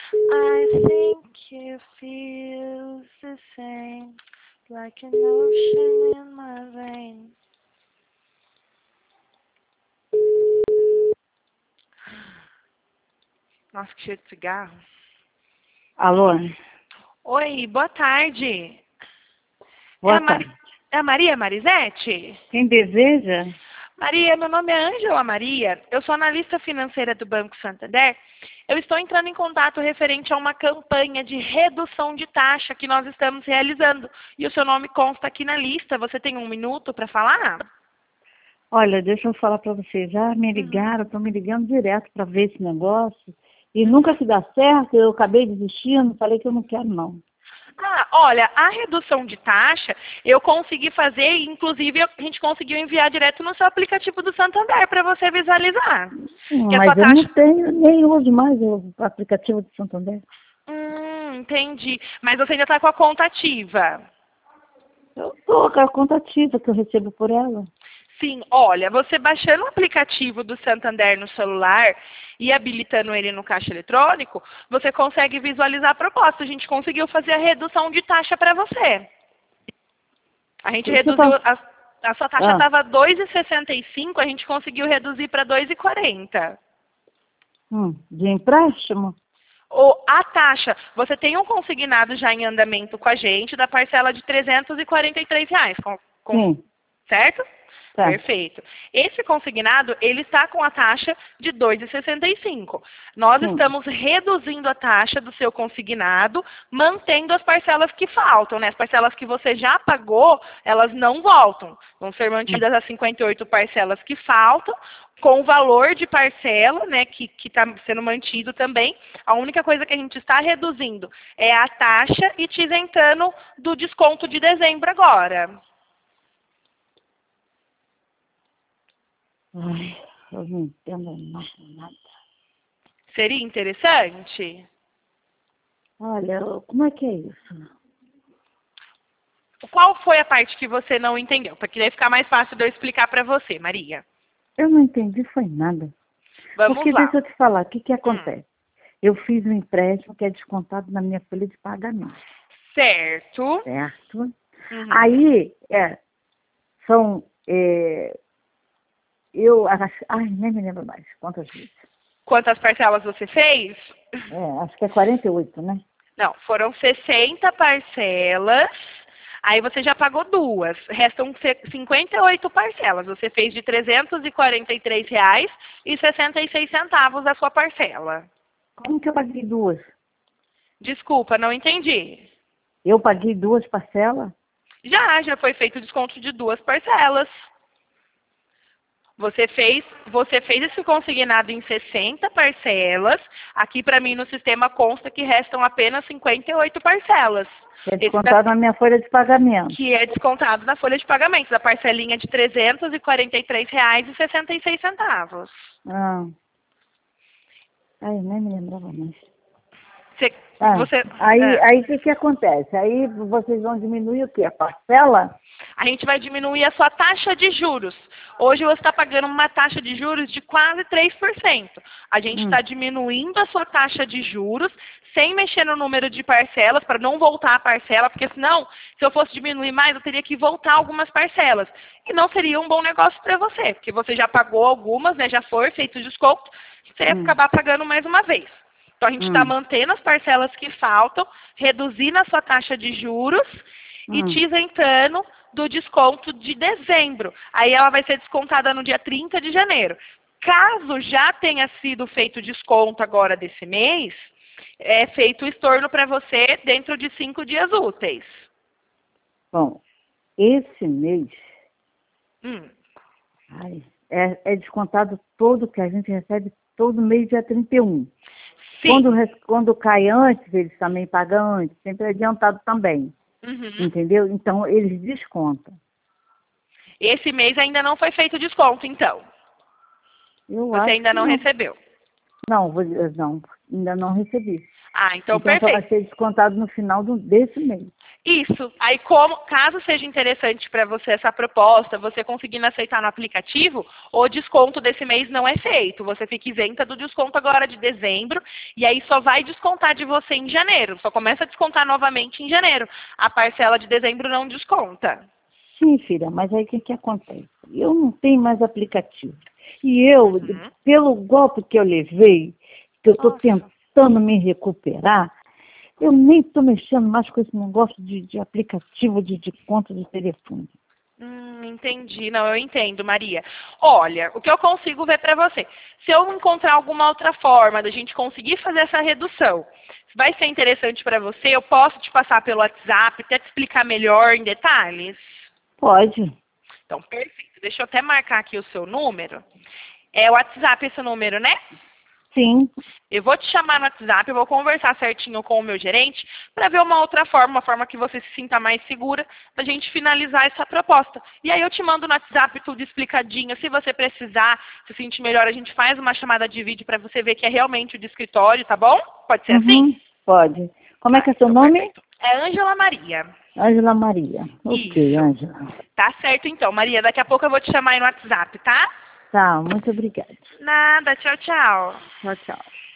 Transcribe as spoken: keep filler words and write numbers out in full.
I think it feels the same, like an ocean in my veins. Nossa, que cheiro de cigarro. Alô? Oi, boa tarde. Boa é, a Mari... tarde. é a Maria Marisete? Quem deseja? Maria, meu nome é Ângela Maria, eu sou analista financeira do Banco Santander. Eu estou entrando em contato referente a uma campanha de redução de taxa que nós estamos realizando. E o seu nome consta aqui na lista. Você tem um minuto para falar? Olha, deixa eu falar para vocês. Já me ligaram, estão me ligando direto para ver esse negócio. E nunca se dá certo, eu acabei desistindo, falei que eu não quero não. Ah, olha, a redução de taxa eu consegui fazer, inclusive a gente conseguiu enviar direto no seu aplicativo do Santander para você visualizar. Hum, Que a mas sua eu não taxa... tenho, nem uso mais o aplicativo do Santander. Hum, entendi. Mas você ainda está com a conta ativa. Eu estou com a conta ativa que eu recebo por ela. Sim, olha, você baixando o aplicativo do Santander no celular e habilitando ele no caixa eletrônico, você consegue visualizar a proposta. A gente conseguiu fazer a redução de taxa para você. A gente Você reduziu, tá... a, a sua taxa Ah, estava dois reais e sessenta e cinco, a gente conseguiu reduzir para dois reais e quarenta. hum, de empréstimo? Ou a taxa, você tem um consignado já em andamento com a gente da parcela de trezentos e quarenta e três reais, com, com, Sim, certo? tá. Perfeito. Esse consignado, ele está com a taxa de dois reais e sessenta e cinco. Nós Sim. estamos reduzindo a taxa do seu consignado, mantendo as parcelas que faltam, né? As parcelas que você já pagou, elas não voltam. Vão ser mantidas as cinquenta e oito parcelas que faltam, com o valor de parcela, né, que está sendo mantido também. A única coisa que a gente está reduzindo é a taxa e te isentando do desconto de dezembro agora. Ai, eu não entendo mais nada. Seria interessante? Olha, como é que é isso? Qual foi a parte que você não entendeu? Porque daí ficar mais fácil de eu explicar para você, Maria. Eu não entendi, foi nada. Vamos Porque lá. deixa eu te falar, o que que Hum, acontece? Eu fiz um empréstimo que é descontado na minha folha de pagamento, certo. certo? Uhum. Aí, é, são, é, eu, acho- ai, nem me lembro mais, quantas vezes? Quantas parcelas você fez? É, acho que é quarenta e oito, né? Não, foram sessenta parcelas. Aí você já pagou duas. Restam ce- cinquenta e oito parcelas. Você fez de trezentos e quarenta e três reais e sessenta e seis centavos a sua parcela. Como que eu paguei duas? Desculpa, não entendi. Eu paguei duas parcelas? Já, já foi feito o desconto de duas parcelas. Você fez, você fez esse consignado em sessenta parcelas. Aqui para mim no sistema consta que restam apenas cinquenta e oito parcelas. Que é Esse tá- descontado na minha folha de pagamento. que é descontado na folha de pagamentos, a parcelinha de trezentos e quarenta e três reais e sessenta e seis centavos. Ah, ai, nem me lembrava mais. Você, Ah, você, aí, ah, aí o que que acontece? Aí vocês vão diminuir o quê? A parcela? a gente vai diminuir a sua taxa de juros. Hoje você está pagando uma taxa de juros de quase três por cento. A gente Hum, está diminuindo a sua taxa de juros sem mexer no número de parcelas, para não voltar a parcela, porque senão, se eu fosse diminuir mais, eu teria que voltar algumas parcelas. E não seria um bom negócio para você, porque você já pagou algumas, né, já foi feito o desconto, você ia hum, acabar pagando mais uma vez. Então, a gente está hum, mantendo as parcelas que faltam, reduzindo a sua taxa de juros e hum. te isentando do desconto de dezembro. Aí ela vai ser descontada no dia trinta de janeiro. Caso já tenha sido feito o desconto agora desse mês, é feito o estorno para você dentro de cinco dias úteis. Bom, esse mês Hum, ai, é, é descontado todo que a gente recebe todo mês dia trinta e um. Quando, sim. res- quando cai antes, eles também pagam antes, sempre é adiantado também, Uhum. entendeu? Então, eles descontam. Esse mês ainda não foi feito o desconto, então. Eu Você acho ainda que não não. recebeu. Não, vou, não, ainda não recebi. Ah, então Então, só vai perfeito. ser descontado no final do, desse mês. Isso. Aí, como, caso seja interessante para você essa proposta, você conseguindo aceitar no aplicativo, o desconto desse mês não é feito. Você fica isenta do desconto agora de dezembro, e aí só vai descontar de você em janeiro. Só começa a descontar novamente em janeiro. A parcela de dezembro não desconta. Sim, filha, mas aí o que, que acontece? Eu não tenho mais aplicativo. E eu, Uhum. pelo golpe que eu levei, que eu estou Nossa. tentando me recuperar, eu nem estou mexendo mais com esse negócio de, de aplicativo de, de conta de telefone. Hum, entendi. Não, eu entendo, Maria. Olha, o que eu consigo ver para você. Se eu encontrar alguma outra forma da gente conseguir fazer essa redução, vai ser interessante para você, eu posso te passar pelo WhatsApp, até te explicar melhor em detalhes? Pode. Então, perfeito. Deixa eu até marcar aqui o seu número. É o WhatsApp esse número, né? Sim. Eu vou te chamar no WhatsApp, eu vou conversar certinho com o meu gerente para ver uma outra forma, uma forma que você se sinta mais segura da gente finalizar essa proposta. E aí eu te mando no WhatsApp tudo explicadinho. Se você precisar, se sentir melhor, a gente faz uma chamada de vídeo para você ver que é realmente o de escritório, tá bom? Pode ser assim? Uhum, pode. Como é Tá, que é seu então nome? perfeito. É Ângela Maria. Ângela Maria. Ok, Isso. Ângela. Tá certo então, Maria. Daqui a pouco eu vou te chamar aí no WhatsApp, tá? Tá, muito obrigada. Nada. Tchau, tchau. Tchau, tchau.